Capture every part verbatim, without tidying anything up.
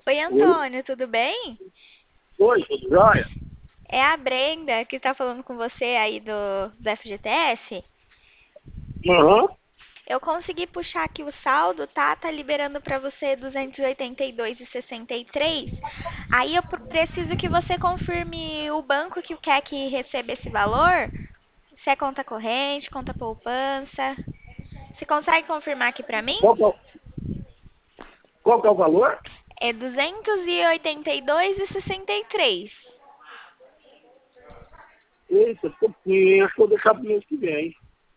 Oi, Oi, Antônio, tudo bem? oi, tudo jóia? É a Brenda que está falando com você aí do, do F G T S. Aham. Eu consegui puxar aqui o saldo, tá? Tá liberando para você duzentos e oitenta e dois e sessenta e três. Aí eu pr- preciso que você confirme o banco que quer que receba esse valor. Se é conta corrente, conta poupança. Você consegue confirmar aqui para mim? Qual que é, o- qual que é o valor? É duzentos e oitenta e dois e sessenta e três. Eita, pouquinho, acho que vou deixar pro mês que vem.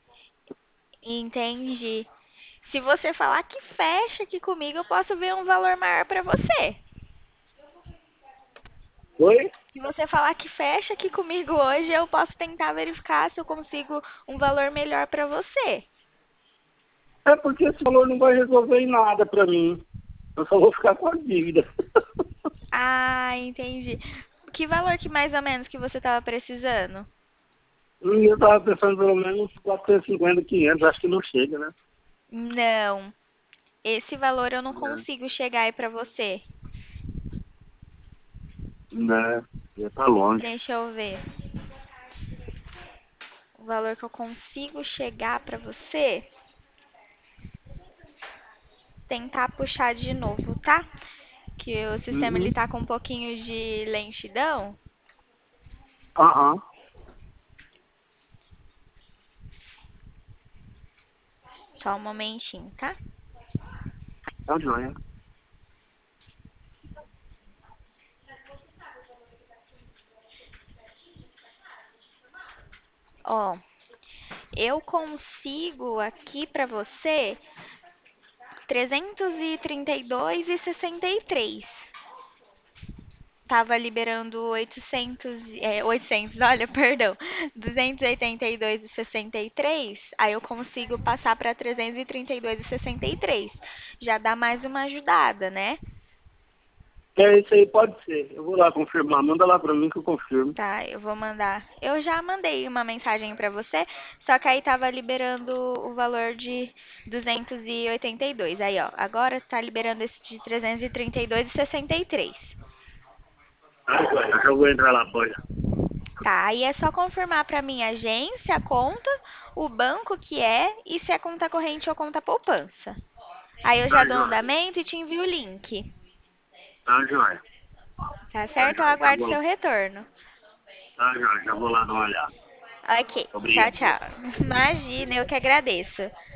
Entendi. Se você falar que fecha aqui comigo, eu posso ver um valor maior para você. Oi? Se você falar que fecha aqui comigo hoje, eu posso tentar verificar se eu consigo um valor melhor para você. É porque esse valor não vai resolver em nada pra mim. Eu só vou ficar com a dívida. Ah, entendi. Que valor que mais ou menos que você estava precisando? E eu tava pensando pelo menos quatrocentos e cinquenta, quinhentos, acho que não chega, né? Não, esse valor eu não Né, consigo chegar aí para você. né, já tá longe. Deixa eu ver. O valor que eu consigo chegar para você, tentar puxar de novo, tá? Que o sistema ele Uhum. tá com um pouquinho de lentidão. Aham. Só um momentinho, tá? Tá joia. Ó, eu consigo aqui pra você trezentos e trinta e dois e sessenta e três. Tava liberando oitocentos, é, oitocentos, olha, perdão, duzentos e oitenta e dois e sessenta e três. Aí eu consigo passar para trezentos e trinta e dois e sessenta e três. Já dá mais uma ajudada, né? É isso aí, pode ser. Eu vou lá confirmar. Manda lá pra mim que eu confirmo. Tá, eu vou mandar. Eu já mandei uma mensagem pra você, só que aí tava liberando o valor de duzentos e oitenta e dois. Aí, ó, agora tá liberando esse de trezentos e trinta e dois e sessenta e três. Tá joia. Eu já vou entrar lá, pode. Tá, aí é só confirmar pra mim a agência, a conta, o banco que é e se é conta corrente ou conta poupança. Aí eu já Tá dou joia. andamento e te envio o link. Tá joia. Tá Tá certo? Eu joia. Já aguardo vou, seu retorno. tá joia. Já vou lá dar uma olhada. Ok, tchau, Obrigado. tchau. Imagina, eu que agradeço.